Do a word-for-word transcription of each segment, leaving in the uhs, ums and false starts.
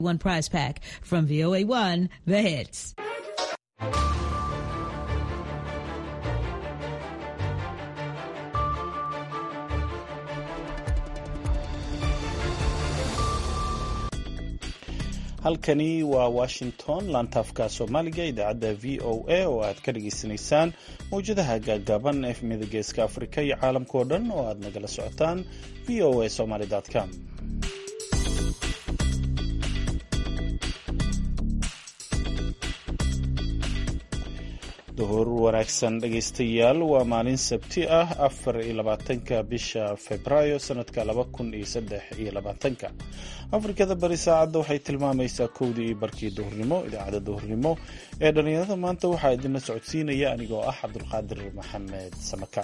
One prize pack from V O A one, The Hits. halkani waa Washington, laantaafka Soomaaliga, idaacadda V O A oo aad ka dhageysanaysaan mawjadaha gaagaaban ee efmida geeska Afrika iyo caalamka oo dhan oo aad nagala socotaan v o a somali dot com. duhur wanaagsan dhegaystayaal, waa maalin sabti ah afar iyo labaatanka bisha Febraayo sanadka laba kun iyo saddex iyo labaatanka. Afrikada bari saacadda waxay tilmaamaysaa kowdii iyo barkii duhurnimo. Idaacadda duhurnimo ee dhalinyarada maanta waxaa idinla socodsiinaya anigoo ah Cabdulqaadir Maxamed Samakaan.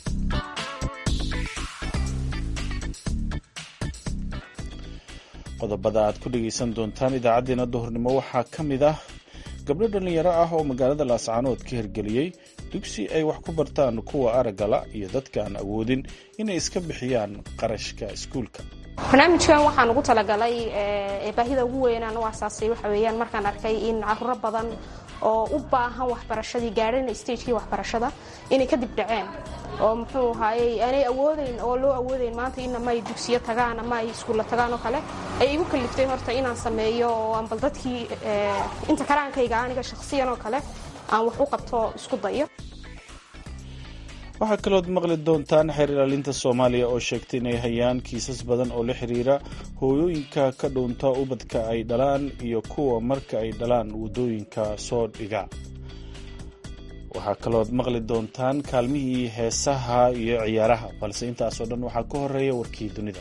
qodobada aad ku dhegaysan doontaan idaacadeena duhurnimo waxaa ka mid ah gabdho dhalinyaro ah oo magaalada Laascaanood ka hirgeliyey dugsi ay wax ku bartaan kuwa aragala iyo dadka aan awoodin inay iska bixiyaan qarashka iskuulka. barnaamijkan waxaan ugu talagalay ee baahida ugu weyn aan u asaasay waxa weeyaan markaan arkay in carruur badan oo u baahan waxbarashadii gaareen stage-kii waxbarashada inay ka dib dhaceen oo muxuu ahaayay aanay awoodeyn oo loo awoodeyn maanta in ma ay dugsiyo tagaan ama ay iskuul tagaan oo kale ay igu kaliftay horta inaan sameeyo aan bal dadkii inta karaankayga aniga shakhsiyan oo kale aan wax u qabto isku dayo. waxaa kalood maqli doontaan xeer ilaalinta Soomaaliya oo sheegtay inay hayaan kiisas badan oo la xiriira hooyooyinka ka dhuunta ubadka ay dhalaan iyo kuwa marka ay dhalaan wadooyinka soo dhiga. waxaa kalood maqli doontaan kaalmihii heesaha iyo ciyaaraha, balse intaasoo dhan waxaa ka horeeya warkii dunida.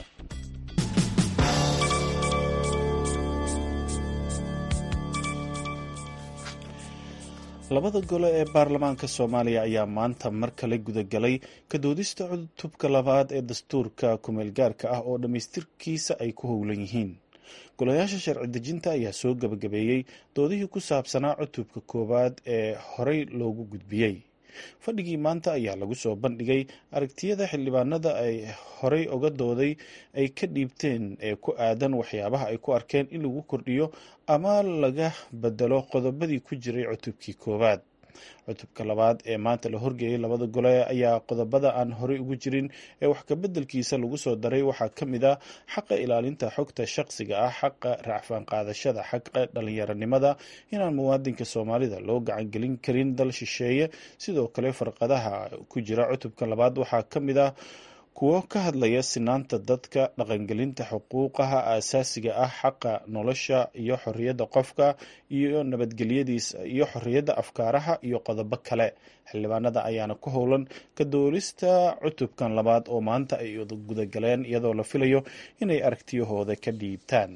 labada gole ee baarlamaanka Soomaaliya ayaa maanta mar kale gudagalay ka doodista cutubka labaad ee dastuurka kumeel gaarka ah oo dhamaystirkiisa ay ku howlan yihiin. golayaasha sharci dejinta ayaa soo gabagabeeyey doodihii ku saabsanaa cutubka koowaad ee horey loogu gudbiyey. fadhigii maanta ayaa lagu soo bandhigay aragtiyada xildhibaanada ay horey uga dooday ay ka dhiibteen ee ku aadan waxyaabaha ay ku arkeen in lagu kordhiyo ama laga bedelo qodobadii ku jiray cutubkii koowaad. cutubka labaad ee maanta la horgeeyay labada gole ayaa qodobada aan horey ugu jirin ee wax ka bedelkiisa lagu soo daray waxaa ka mid ah xaqa ilaalinta xogta shaqsiga ah, xaqa raacfaan qaadashada, xaqa dhalinyaranimada, inaan muwaadinka Soomaalida loo gacan gelin karin dal shisheeye. sidoo kale farqadaha ku jira cutubka labaad waxaa ka mid ah kuwo ka hadlaya sinaanta dadka, dhaqangelinta xuquuqaha aasaasiga ah, xaqa nolosha iyo xorriyadda qofka iyo nabadgelyadiisa iyo xorriyadda afkaaraha iyo qodobo kale. xildhibaanada ayaana ku howlan ka doolista cutubkan labaad oo maanta ay gudagaleen iyadoo la filayo inay aragtiyahooda ka dhiibtaan.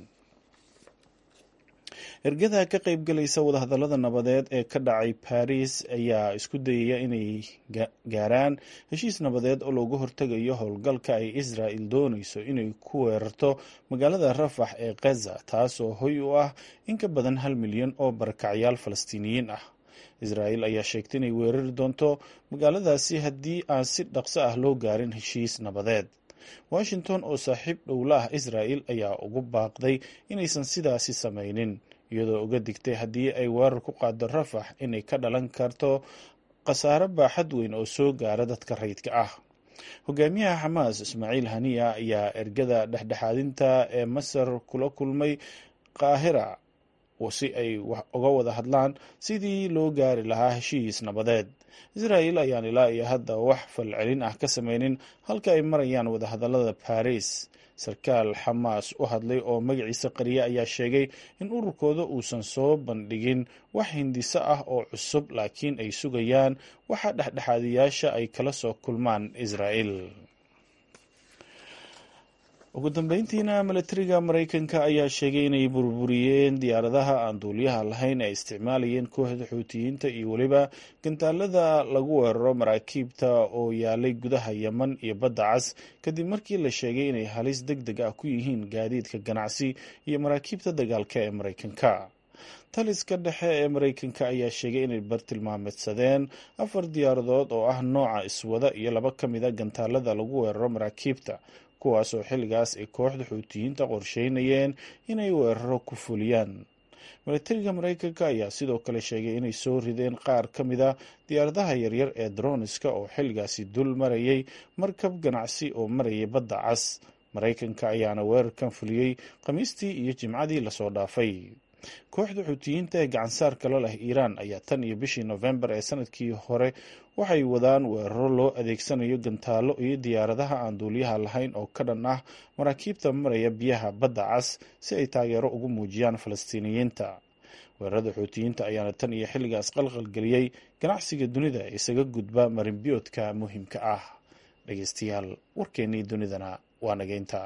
ergada ka qaybgalaysa wadahadallada nabadeed ee ka dhacay Paris ayaa isku dayaya inay gaaraan heshiis nabadeed oo looga hortagayo howlgalka ay Israel doonayso inay ku weerarto magaalada Rafah ee Gaza, taasoo hoy u ah in ka badan hal milyan oo barakacyaal Falastiiniyiin ah. Israel ayaa sheegtay inay weerari doonto magaaladaasi haddii aan si dhaqso ah loo gaarin heshiis nabadeed. Washington oo saaxiib dhowla ah Israel ayaa ugu baaqday inaysan sidaasi samaynin, iyadoo uga digtay haddii ay weerar ku qaado Rafah inay ka dhalan karto khasaare baaxad weyn oo soo gaara dadka rayidka ah. hogaamiyaha Xamaas Ismaaciil Haniya ayaa ergada dhexdhexaadinta ee Masar kula kulmay Qaahira si ay uga wada hadlaan sidii loo gaari lahaa heshiis nabadeed. Israel ayaan ilaa iyo hadda wax falcelin ah ka sameynin halka ay marayaan wadahadallada Paris. sarkaal Xamaas u hadlay oo magaciisa qariya ayaa sheegay in ururkooda uusan soo bandhigin wax hindiso ah oo cusub, laakiin ay sugayaan waxa dhexdhexaadiyaasha ay kala soo kulmaan Israel. ugu dambeyntiina milatariga Mareykanka ayaa sheegay inay burburiyeen diyaaradaha aan duuliyaha lahayn ee isticmaalayeen kooxda Xuutiyiinta iyo waliba gantaalada lagu weeraro maraakiibta oo yaalay gudaha Yemen iyo Badda Cas kadib markii la sheegay inay halis degdeg ah ku yihiin gaadiidka ganacsi iyo maraakiibta dagaalka ee Mareykanka. taliska dhexe ee Mareykanka ayaa sheegay inay bartilmaameedsadeen afar diyaaradood oo ah nooca iswada iyo laba ka mid ah gantaalada lagu weeraro maraakiibta, kuwaas oo xilligaas ay kooxda xuutiyiinta qorsheynayeen inay weeraro ku fuliyaan. milatariga mareykanka ayaa sidoo kale sheegay inay soo rideen qaar ka mid a diyaaradaha yaryar ee droniska oo xilligaasi dul marayay markab ganacsi oo marayay badda cas. mareykanka ayaana weerarkan fuliyey khamiistii iyo jimcadii lasoo dhaafay. kooxda xuutiyiinta ee gacansaarka la leh iiraan ayaa tan iyo bishii nofembar ee sanadkii hore waxay wadaan weeraro loo adeegsanayo gantaalo iyo diyaaradaha aan duuliyaha lahayn oo ka dhan ah maraakiibta maraya biyaha badda cas si ay taageero ugu muujiyaan falastiiniyiinta. weerarada xuutiyiinta ayaana tan iyo xilligaas qalqalgeliyey ganacsiga dunida isaga gudba marinbiyoodka muhiimka ah. dhegeystayaal warkeennii dunidana waa nageynta.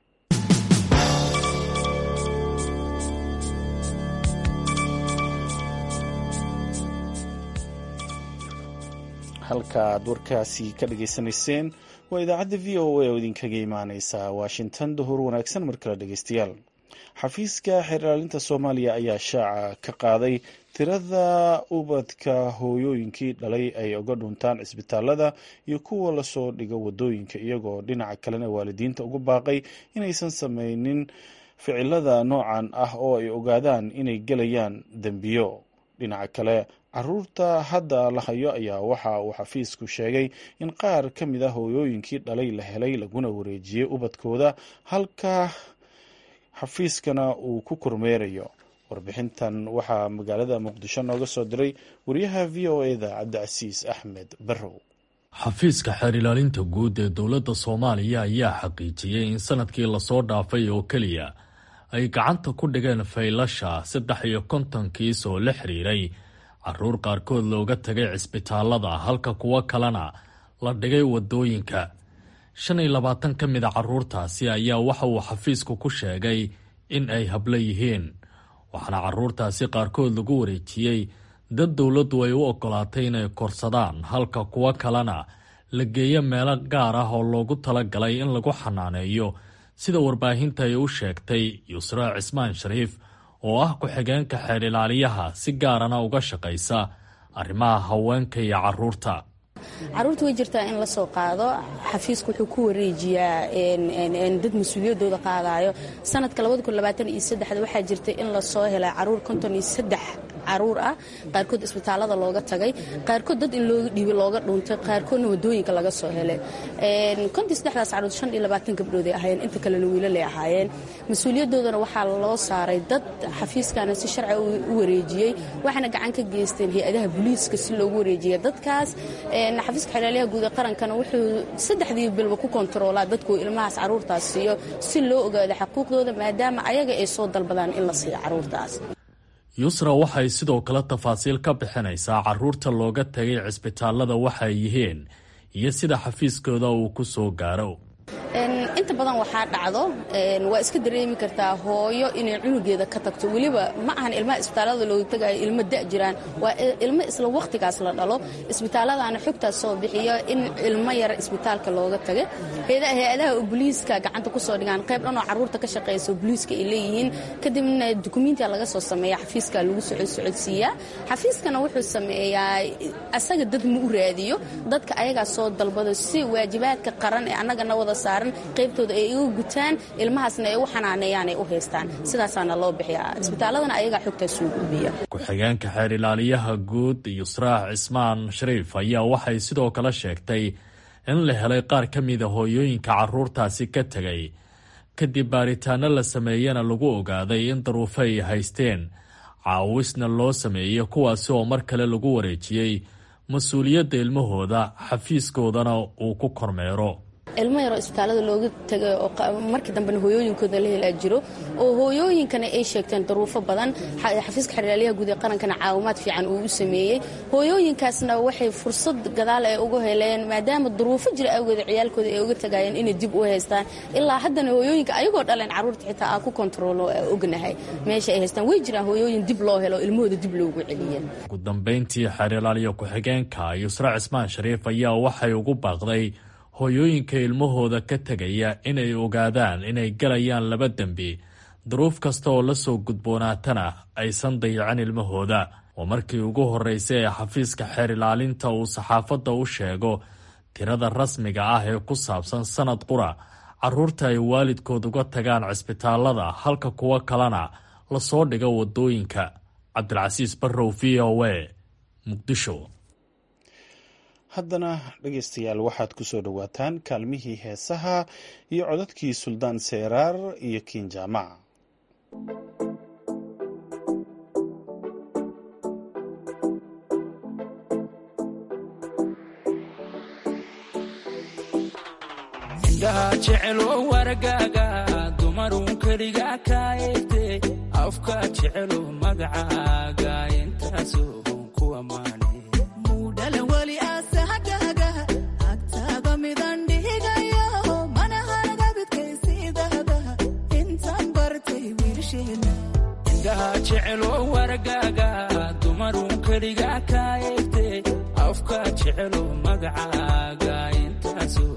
halka aad warkaasi ka dhageysanayseen waa idaacadda v o a oo idinkaga imaaneysa washington. duhur wanaagsan mar kale dhegeystayaal. xafiiska xeer ilaalinta soomaaliya ayaa shaaca ka qaaday tirada ubadka hooyooyinkii dhalay ay uga dhuntaan cisbitaalada iyo kuwa lasoo dhigo wadooyinka, iyagoo dhinaca kalena waalidiinta ugu baaqay inaysan sameynin ficilada noocan ah oo ay ogaadaan inay gelayaan dembiyo. dhinaca kale caruurta hadda la hayo ayaa waxa uu xafiisku sheegay in qaar ka mid a hooyooyinkii dhalay la helay laguna wareejiyey ubadkooda, halka xafiiskana uu ku kormeerayo. warbixintan waxaa magaalada muqdisho nooga soo diray wariyaha v o e da cabdicasiis axmed barrow. xafiiska xeer ilaalinta guud ee dowladda soomaaliya ayaa xaqiijiyey in sanadkii lasoo dhaafay oo keliya ay gacanta ku dhigeen faylasha saddex iyo konton kiis oo la xiriiray caruur qaarkood looga tagay cisbitaalada, halka kuwo kalena la dhigay wadooyinka. shan iyo labaatan ka mid a caruurtaasi ayaa waxa uu xafiisku ku sheegay in ay hablo yihiin, waxaana caruurtaasi qaarkood lagu wareejiyey dad dowladdu ay u ogolaatay inay korsadaan, halka kuwo kalena la geeyo meelo gaar ah oo loogu talagalay in lagu xanaaneeyo, sida warbaahinta ay u sheegtay yusra cismaan shariif oo ah ku-xigeenka xeer ilaaliyaha si gaarana uga shaqaysa arrimaha haweenka iyo caruurta. caruurta way jirtaa in la soo qaado. xafiisku wuxuu ku wareejiyaa dad mas-uuliyadooda qaadayo. sanadka waxaa jirtay in lasoo helay caruur konton iyo saddex caruur ah, qaarkood isbitaalada looga tagay, qaarkood dad in looga dhiibay looga dhuuntay, qaarkoodna wadooyinka laga soo helay. konton saddexdaas caruur shan iyo labaatan gabdhooday ahaayeen, inta kalena wiilalay ahaayeen. mas-uuliyadoodana waxaa loo saaray dad xafiiskana si sharci u wareejiyey, waxaana gacan ka geysteen hay-adaha booliiska si loogu wareejiya dadkaas. xafiiska xeer ilaaliyaha guud ee qarankana wuxuu saddexdii bilba ku kontaroolaa dadku ilmahaas caruurtaas siiyo si loo ogaado xaquuqdooda, maadaama ayaga ay soo dalbadaan in la siiyo caruurtaas. yusra waxay sidoo kale tafaasiil ka bixinaysaa caruurta looga tagay cisbitaalada waxay yihiin iyo sida xafiiskooda uu ku soo gaaro. inta badan waxaa dhacdo, waa iska dareemi kartaa hooyo inay cunugeeda ka tagto. weliba ma ahan ilmaha isbitaalada looga tagayo ilmo da' jiraan, waa ilmo isla wakhtigaas la dhalo. isbitaaladaana xogtaas soo bixiyo in ilmo yar isbitaalka looga tagay. hay-adaha booliiska gacanta ku soo dhigaan qayb dhan oo caruurta ka shaqaysa booliiska ay leeyihiin, kadibna dukumiintiga laga soo sameeya xafiiska lagu socodsiiyaa. xafiiskana wuxuu sameeyaa asaga dad ma u raadiyo, dadka ayagaa soo dalbado si waajibaadka qaran ee annagana wada saaran qaybtooda ay iga gutaan, ilmahaasna ay u xanaaneeyaan, ay u haystaan. sidaasaana loo bixiyaa. isbitaaladana ayagaa xogtaas soo gudbiya. ku-xigeenka xeer ilaaliyaha guud yusraax cismaan shariif ayaa waxay sidoo kale sheegtay in la helay qaar ka mida hooyooyinka caruurtaasi ka tegay, kadib baaritaano la sameeyana lagu ogaaday in daruufo ay haysteen, caawisna loo sameeyey, kuwaasi oo mar kale lagu wareejiyey mas-uuliyadda ilmahooda, xafiiskoodana uu ku kormeero. ilmo yaroo isbitaalada looga tagay oo markii dambena hooyooyinkooda la helaa jiro, oo hooyooyinkana ay sheegteen daruufo badan. xafiiska xeer ilaaliyaha guud ee qarankana caawimaad fiican uu u sameeyey. hooyooyinkaasna waxay fursad gadaal ay uga heleen, maadaama daruufo jira awgeeda ciyaalkooda ay uga tagayeen inay dib u haystaan. ilaa haddana hooyooyinka ayagoo dhaleen caruurta xitaa aa ku kontaroolo ognahay meesha ay haystaan. way jiraan hooyooyin dib loo helo ilmahooda dib loogu celiya. ugu dambeyntii xeer ilaaliya ku-xigeenka yusra cismaan shariif ayaa waxay ugu baaqday hooyooyinka ilmahooda ka tegaya inay ogaadaan inay galayaan laba dembi, duruuf kasta oo la soo gudboonaatana aysan dayacin ilmahooda. oo markii ugu horreysay ee xafiiska xeer ilaalinta uu saxaafadda u sheego tirada rasmiga ah ee ku saabsan sanad qura carruurta ay waalidkood uga tagaan cisbitaalada halka kuwo kalena lasoo dhigo wadooyinka. cabdilcasiis barrow, v o a, muqdisho. haddana dhegaystayaal waxaad ku soo dhowaataan kaalmihii heesaha iyo codadkii suldaan seeraar iyo kiin jaamac. indhaha jecelo wargaaga dumarun keliga ka eegte afka jecelo magacaaga intaasoo ku ammaane muudhala weli asahagaga agtaada midan dhigayo mana haragabidkaysiidada intaan bartay wiilsheena indhaha jecelo wargaaga dumarun keliga ka eegte afka jecelo magacaaga intaasoo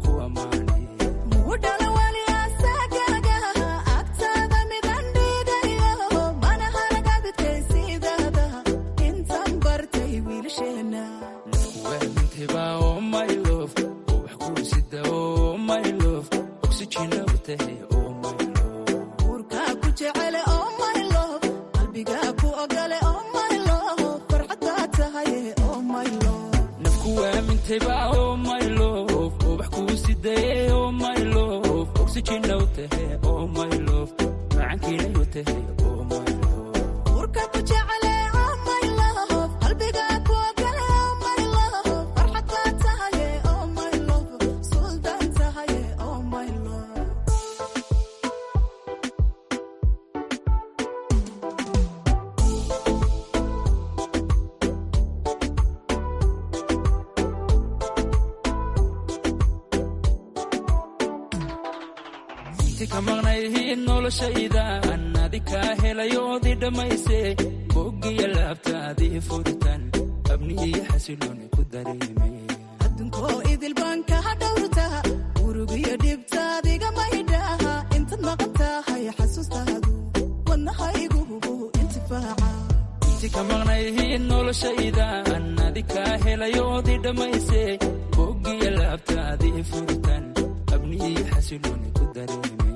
adunkoo idilbaanka dhowrta urugiyo dhibtaadiga maydhaha intad maqan tahay xasuustaadu wadnahaygu intifaaca inti ka maqnayhiin noloshaydan adikaa helayoodii dhammayse boggiya laabtaadii furitan abniyi xasilooni ku dareeme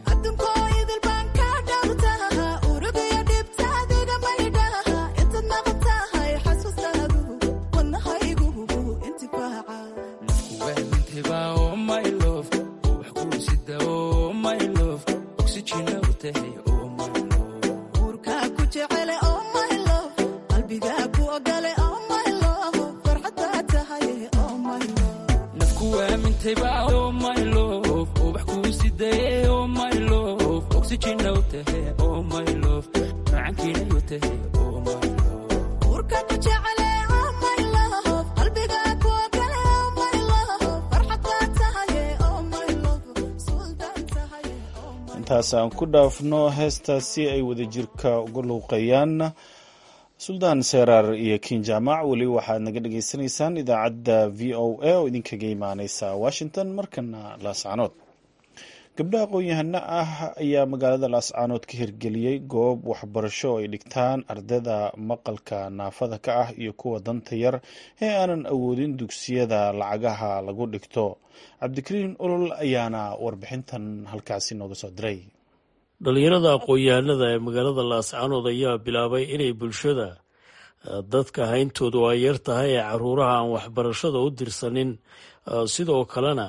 intaas aan ku dhaafno heestaasi ay wadajirka uga luuqeeyaan suldaan seeraar iyo kiin jaamac. weli waxaad naga dhagaysanaysaan idaacadda v o a oo idinkaga imaaneysa washington. markana laascaanood, gabdha aqoon-yahano ah ayaa magaalada laascaanood ka hirgeliyey goob waxbarasho oo ay dhigtaan ardayda maqalka naafada ka ah iyo kuwa danta yar ee aanan awoodin dugsiyada lacagaha lagu dhigto. cabdikariin olol ayaana warbixintan halkaasi nooga soo diray. dhalinyarada aqoon-yahanada ee magaalada laascaanood ayaa bilaabay inay bulshada dadka hayntoodu ay yar tahay ee caruuraha aan waxbarashada u dirsanin, sidoo kalena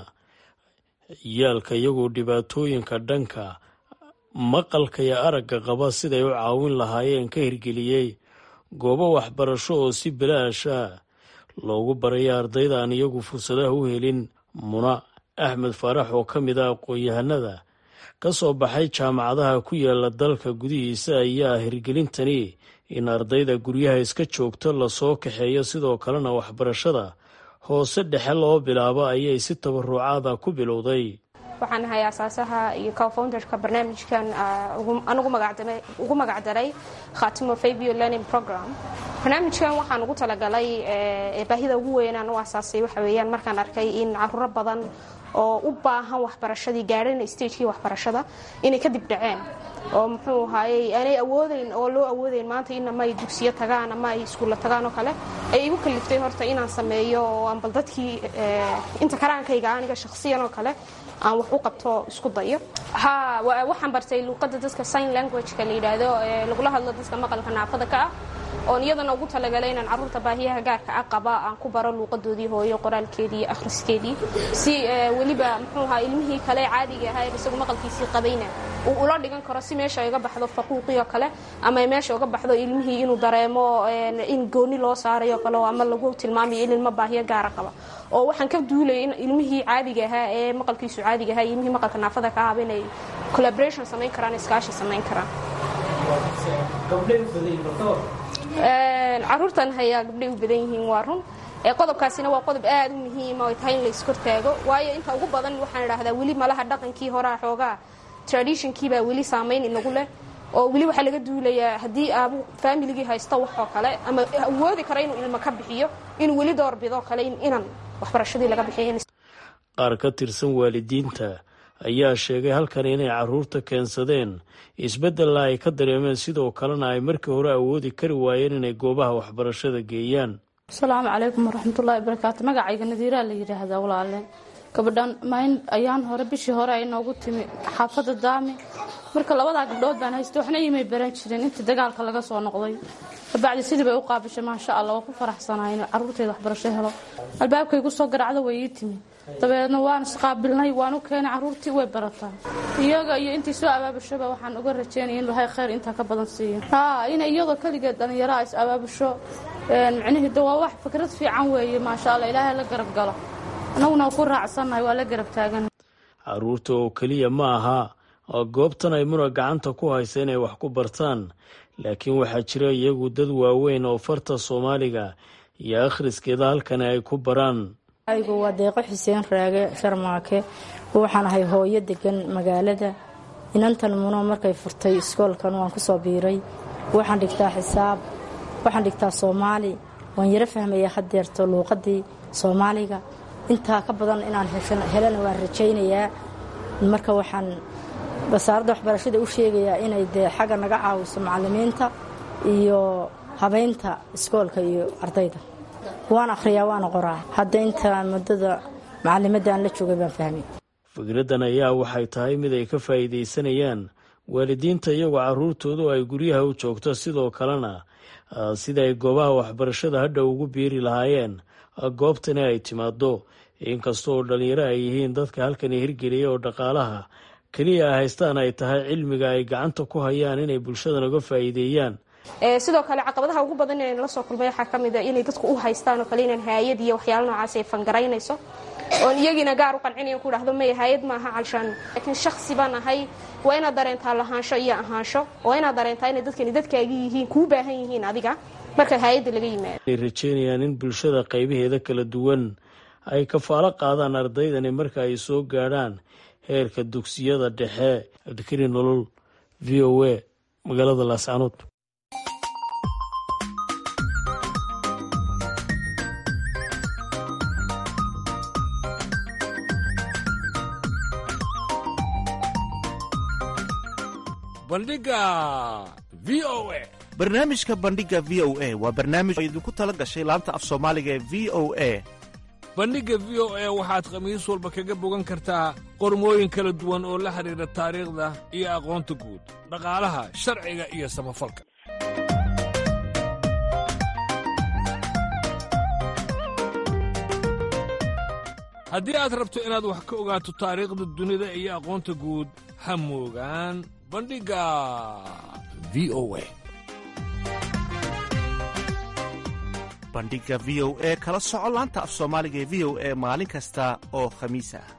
yaalka iyagoo dhibaatooyinka dhanka maqalka iyo aragga qaba siday u caawin lahaayeen ka hirgeliyey goobo waxbarasho oo si bilaasha loogu baraya ardayda aan iyagu fursadaha u helin. muna axmed faarax oo ka mid ah aqoon-yahanada ka soo baxay jaamacadaha ku yaala dalka gudihiisa ayaa hirgelintani in ardayda guryaha iska joogto lasoo kaxeeyo, sidoo kalena waxbarashada hoose dhexe loo bilaabo ayay si tabarucaada ku bilowday. waxaan ahay asaasaha iyo co-founderka barnaamijkan aan ugu magacdaray khatimo fabio learning program. barnaamijkan waxaan ugu talagalay baahida ugu weynaan u asaasay waxa weeyaan markaan arkay in caruuro badan oo u baahan waxbarashadii gaadheen stagekii waxbarashada inay kadib dhaceen oo muxuu ahaayey aanay awoodeyn oo loo awoodeyn maanta in ama ay dugsiyo tagaan ama ay iskuulla tagaan oo kale ay igu kaliftay horta inaan sameeyo oo aan bal dadkii inta karaankayga aniga shakhsiyan oo kale aan wax u qabto isku dayo. ha waxaan bartay luqadda dadka sign language-ka la yidhaahdo ee lagula hadlo dadka maqalka naafada ka ah oon iyadana ugu talagalay inaan carruurta baahiyaha gaarka ah qaba aan ku baro luuqadoodii hooyo qoraalkeedii akhriskeedii si weliba muxuu ahaa ilmihii kale caadiga ahaa ee isagu maqalkiisii qabayna uu ula dhigan karo si meesha uga baxdo faquuqiyo kale ama meesha uga baxdo ilmihii inuu dareemo in gooni loo saarayo kale ama lagu tilmaamayo in ilmo baahiyo gaara qaba oo waxaan ka duulay in ilmihii caadiga ahaa ee maqalkiisu caadiga ahaa ilmihii maqalka naafada ka ah inay collaboration samayn karaan iskaashi samayn karaan. caruurtan hayaa gabdhay u badan yihiin waa run qodobkaasina waa qodob aad u muhiima oo tahay in la iskortaago waayo inta ugu badan waxaan idhaahdaa weli malaha dhaqankii horaa xoogaa traditionkiibaa weli saamayn inagu leh oo weli waxaa laga duulayaa haddii aabu faamiligii haysto wax oo kale ama awoodi kara inuu ilmo ka bixiyo inuu weli doorbidoo kale inan waxbarashadii laga bixiyo. qaar ka tirsan waalidiinta ayaa sheegay halkan inay carruurta keensadeen isbeddella ay ka dareemeen sidoo kalena ay markii hore awoodi kari waayeen inay goobaha waxbarashada geeyaan. asalaamu calaykum waraxmatullaahi barakaatu. magacayga nadiiraa la yidhaahdaa walaale. gabadhan mayn ayaan hore bishii hore ay noogu timi xaafadda daami marka labadaa gabdhood baan haystay waxna imay baran jireen intii dagaalka laga soo noqday kabacdi sidii bay u qaabishay maasha allah waa ku faraxsanahay inuu carruurteeda waxbarasho helo. albaabkaygu soo garacdo way ii timi dabeedna waan isqaabilnay waan u keenay carruurtii way barataa iyaga iyo intii soo abaabushoba waxaan uga rajeynaya in ilaahay khayr intaa ka badan siiyo. haa in iyadoo keligeed dhallinyaraha is abaabusho micnaheeda waa wax fikrad fiican weeye maasha allah ilaahay la garab galo annaguna ku raacsannahay waa la garab taagan. carruurta oo keliya ma aha goobtan ay muna gacanta ku haysa inay wax ku bartaan laakiin waxaa jira iyagu dad waaweyn oo farta soomaaliga iyo akhriskeeda halkani ay ku baraan. aygu waa deeqo xuseen raage sharmaake waxaan ahay hooyo degan magaalada. inantan muno markay furtay iskoolkan waan ku soo biiray waxaan dhigtaa xisaab waxaan dhigtaa soomaali waan yaro fahmaya hadeerto luuqadii soomaaliga intaa ka badan inaan helana waan rajaynayaa. marka waxaan wasaaradda waxbarashada u sheegayaa inay dee xagga naga caawiso macallimiinta iyo habeynta iskoolka iyo ardayda. waan akhriyaa waana qoraa hadda inta muddada macallimadaan la joogay baan fahmay. fikraddan ayaa waxay tahay mid ay ka faa'iidaysanayaan waalidiinta iyagoo carruurtoodu ay guryaha u joogto sidoo kalena sida ay goobaha waxbarashada hadha ugu biiri lahaayeen goobtani ay timaado inkastoo dhallinyaro ay yihiin dadka halkani hirgeliya oo dhaqaalaha keliya ay haystaan ay tahay cilmiga ay gacanta ku hayaan inay bulshadan uga faa'iideeyaan. sidoo kale caqabadaha ugu badan ee la soo kulmay waxaa ka mid ah inay dadku u haystaan oo kale inaan hay'ad iyo waxyaalo noocaas ay fangaraynayso oon iyagina gaar u qancinayan ku dhahdo may hay'ad maaha calshaan laakiin shakhsi baan ahay waa inaad dareentaa lahaansho iyo ahaansho waa inaad dareentaa inay dadkani dadkaagi yihiin kuu baahan yihiin adiga marka hay'adda laga yimaado. ay rajeynayaan in bulshada qaybaheeda kala duwan ay kafaalo qaadaan ardaydani marka ay soo gaadhaan heerka dugsiyada dhexe. abdikari nolol v o a magaalada laascaanood. bandhiga v o a barnaamijka bandhiga v o a waa barnaamij oo idinku tala gashay laanta af soomaaliga ee v o a. bandhigga v o a waxaad khamiis walba kaga bogan kartaa qormooyin kala duwan oo la xidhiidha taariikhda iyo aqoonta guud dhaqaalaha sharciga iyo samafalka. haddii aad rabto inaad wax ka ogaato taariikhda dunida iyo aqoonta guud ha moogaan bandhigga v o a. bandhiga v o a kala soco laanta af soomaaliga ee v o a maalin kasta oo khamiis ah.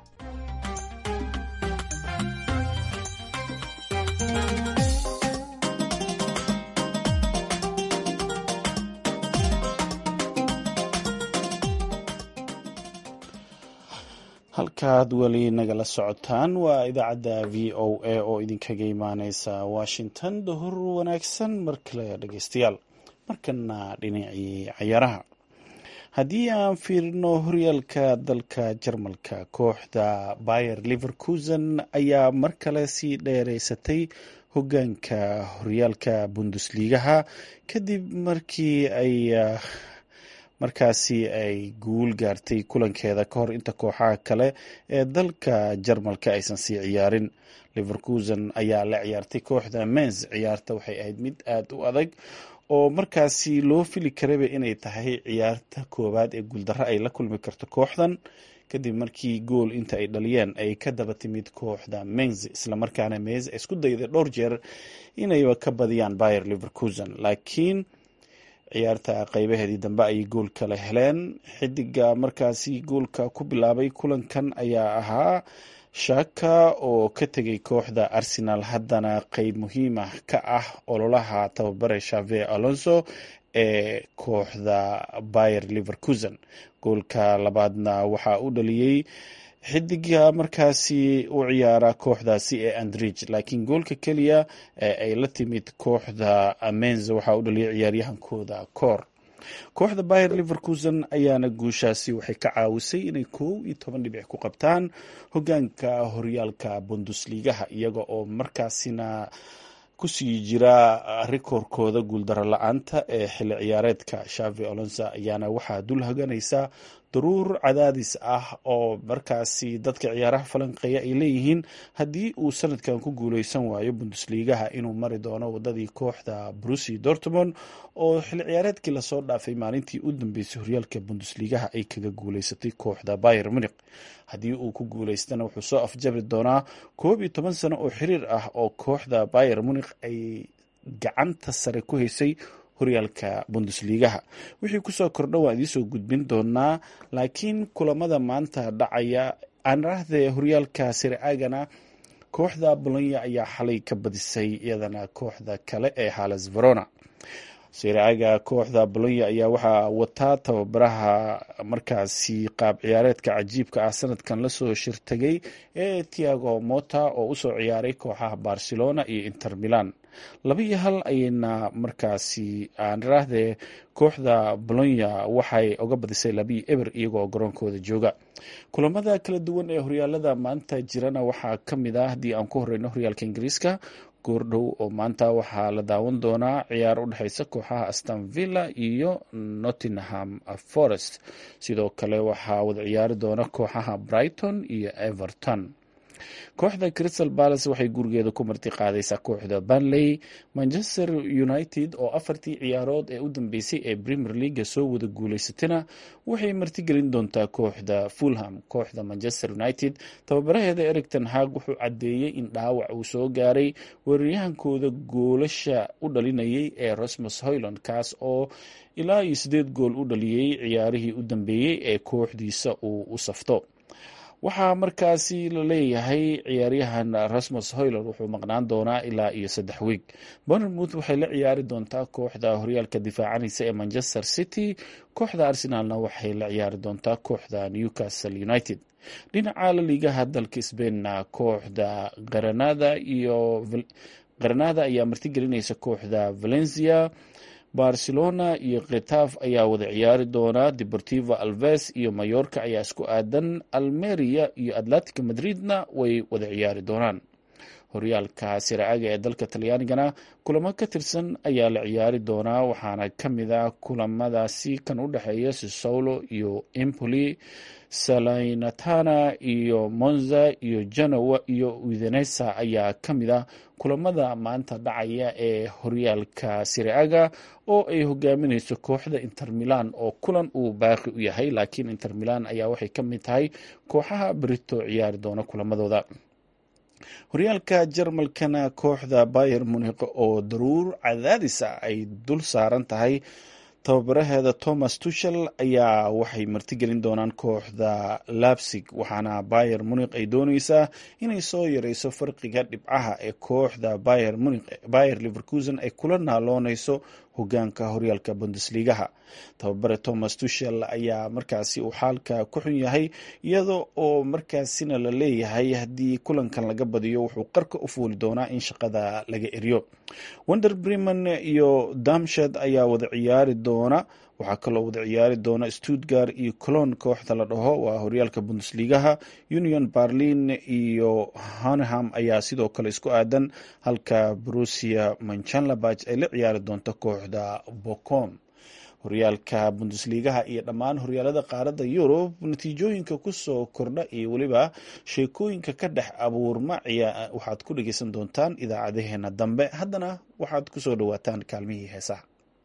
halkaad weli nagala socotaan waa idaacadda v o a oo idinkaga imaaneysa washington. duhur wanaagsan mar kale dhegeystayaal. markana dhinacii cayaaraha haddii aan fiirino horyaalka dalka jarmalka kooxda bayer leverkusen ayaa mar kale sii dheereysatay hogaanka horyaalka bundesligaha kadib markii ay markaasi ay guul gaartay kulankeeda ka hor inta kooxaha kale ee dalka jarmalka aysan sii ciyaarin. Leverkusen ayaa la ciyaartay kooxda Mainz. ciyaarta waxay ahayd mid aada u adag oo markaasi loo fili karaba inay tahay ciyaarta koowaad ee guuldarro ay la kulmi karto kooxdan, kadib markii gool inta ay dhaliyeen ay ka daba timid kooxda Mainz, islamarkaana Mainz ay isku dayday dhowr jeer inayba ka badiyaan Bayer Leverkusen, laakiin ciyaarta qaybaheedii dambe ayay gool kala heleen. xidiga markaasi goolka ku bilaabay kulankan ayaa ahaa Shaka oo ka tegay kooxda Arsenal, haddana qeyb muhiim ah ka ah ololaha tababare Xavi Alonso ee kooxda Bayer Leverkusen. goolka labaadna waxaa u dhaliyey xidiga markaasi u ciyaara kooxdaasi ee Andrich, laakiin goolka keliya ee ay la timid kooxda Mainz waxaa u dhaliyay ciyaaryahankooda Kor. kooxda Bayer Leverkusen ayaana guushaasi waxay ka caawisay inay kow iyo toban dhibic ku qabtaan hogaanka horyaalka Bundesligaha, iyaga oo markaasina kusii jira rikoorkooda guuldaro la-aanta ee xilli ciyaareedka. Xavi Alonso ayaana waxaa dul haganaysa daruur cadaadis ah oo markaasi dadka ciyaaraha falanqeeya ay leeyihiin haddii uu sanadkan ku guuleysan waayo Bundesligaha inuu mari doono wadadii kooxda Borussia Dortmund oo xilli ciyaareedkii lasoo dhaafay maalintii u dambeysay horyaalka Bundesligaha ay kaga guuleysatay kooxda Bayern Munich. haddii uu ku guuleystana wuxuu soo afjabi doonaa koob iyo toban sano oo xiriir ah oo kooxda Bayern Munich ay gacanta sare ku haysay horyaalka Bundesligaha. wixii kusoo kordha waan idiin soo gudbin doonaa, laakiin kulamada maanta dhacaya aan raahday horyaalka Serie A-gana kooxda Bologna ayaa xalay ka badisay iyadana kooxda kale ee Hellas Verona. Serie A-ga kooxda Bologna ayaa waxaa wataa tababaraha markaasi qaab ciyaareedka cajiibka ah sanadkan lasoo shirtagay ee Thiago Motta oo usoo ciyaaray kooxaha Barcelona iyo Inter Milan. laba iyo hal ayayna markaasi aan raahde kooxda Bologna waxay uga badisay laba iyo eber iyagoo garoonkooda jooga. kulamada kala duwan ee horyaalada maanta jirana waxaa ka mid ah haddii aan ku horeyno horyaalka Ingiriiska. goordhow oo maanta waxaa la daawan doonaa ciyaar u dhexeysa kooxaha Aston Villa iyo Nottingham Forest. sidoo kale waxaa wada ciyaari doona kooxaha Brighton iyo Everton. kooxda Crystal Palace waxay gurigeeda ku marti qaadaysaa kooxda Burnley. Manchester United oo afartii ciyaarood ee u dambeysay ee Premier League soo wada guuleysatana waxay martigelin doontaa kooxda Fulham. kooxda Manchester United tababaraheeda Erik ten Hag wuxuu cadeeyey in dhaawac uu soo gaaray weeraryahankooda goolasha u dhalinayay ee Rasmus Højlund, kaas oo ilaa iyo sideed gool u dhaliyey ciyaarihii u dambeeyey ee kooxdiisa uu u safto. waxaa markaasi la leeyahay ciyaaryahan Rasmus Højlund wuxuu maqnaan doonaa ilaa iyo saddex wiig. Bournemouth waxay la ciyaari doontaa kooxda horyaalka difaacanaysa ee Manchester City. kooxda Arsenalna waxay la ciyaari doontaa kooxda Newcastle United. dhinaca la liigaha dalka Spainna kooxda Granada iyo Granada ayaa martigelinaysa kooxda Valencia. Barcelona iyo Getafe ayaa wada ciyaari doona. Deportivo Alves iyo Mallorca ayaa isku aadan. Almeria iyo Atletico Madridna way wada ciyaari doonaan. horyaalka Serie A ee dalka Talyaanigana kulamo ka tirsan ayaa la ciyaari doonaa, waxaana ka mid ah kulamadaasi kan u dhexeeya Sassuolo iyo Empoli, Salernitana iyo Monza iyo Genoa iyo Udinese ayaa ka mid ah kulamada maanta dhacaya ee horyaalka Serie A oo ay hogaaminayso kooxda Inter Milan oo kulan uu baaqi u yahay, laakiin Inter Milan ayaa waxay ka mid tahay kooxaha berito ciyaari doona kulamadooda. horyaalka Jarmalkana kooxda Bayern Munich oo daruur cadaadis ah ay dul saaran tahay tababaraheeda Thomas Tuchel ayaa waxay martigelin doonaan kooxda Leipzig, waxaana Bayern Munich ay dooneysaa inay soo yareyso farqiga dhibcaha ee kooxda Bayern Munich Bayer Leverkusen ay kula naalooneyso hogaanka horyaalka Bundesligaha. tababare Thomas Tuchel ayaa markaasi uu xaalka ku xun yahay, iyada oo markaasina la leeyahay haddii kulankan laga badiyo wuxuu qarka u fuuli doonaa in shaqada laga eriyo. Werder Bremen iyo Darmstadt ayaa wada ciyaari doona. waxaa kaloo wada ciyaari doona Stuttgart iyo Cologne kooxda la dhaho waa horyaalka Bundesligaha. Union Berlin iyo Hoffenheim ayaa sidoo kale isku aadan, halka Borussia Mönchengladbach ay la ciyaari doonto kooxda Bochum. horyaalka bundesligaha iyo dhammaan horyaalada qaaradda yurub natiijooyinka kusoo kordha iyo weliba sheekooyinka ka dhex abuurma waxaad ku dhegeysan doontaan idaacadaheena dambe. haddana waxaad kusoo dhawaataan kaalmihii heesaha.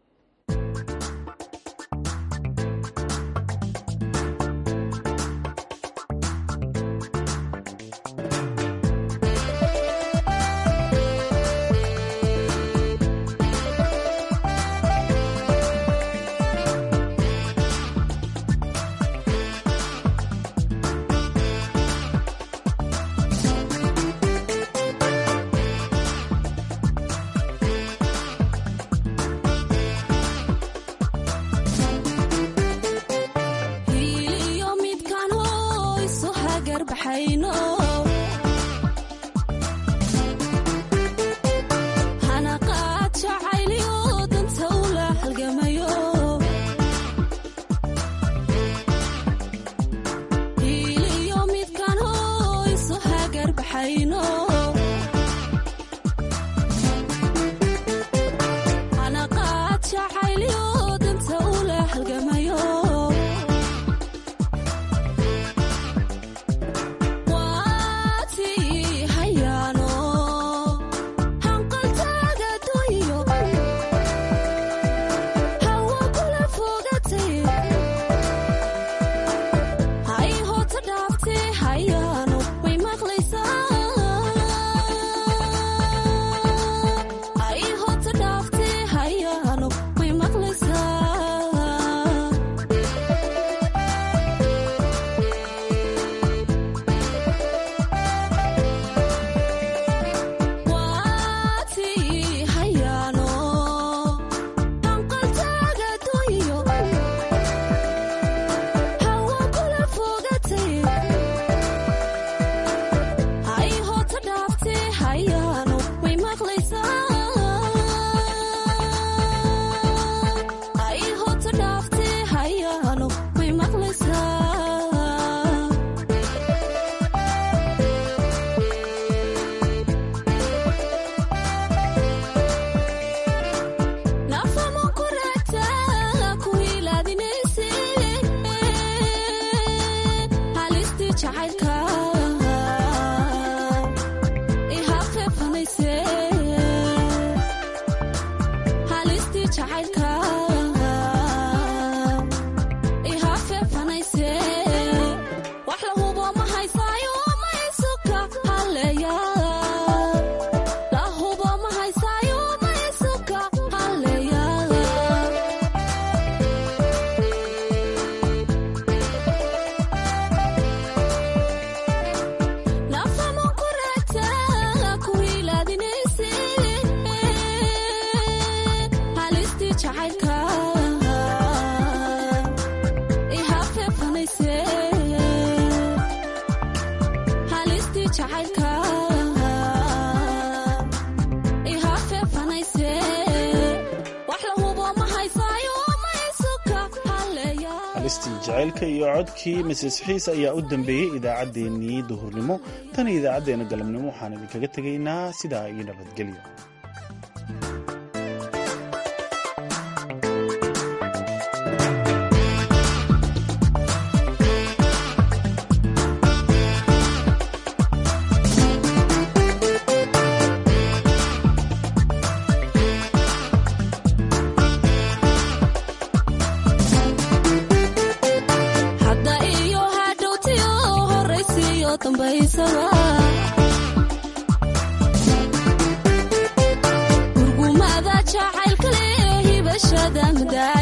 jacaylka iyo codkii misis xiis ayaa u dambeeyey idaacaddeenii duhurnimo. tan iyo idaacaddeenna galabnimo waxaan idinkaga tegaynaa sidaa iyo nabadgelyo. gurgumada jacaylka leh hibashada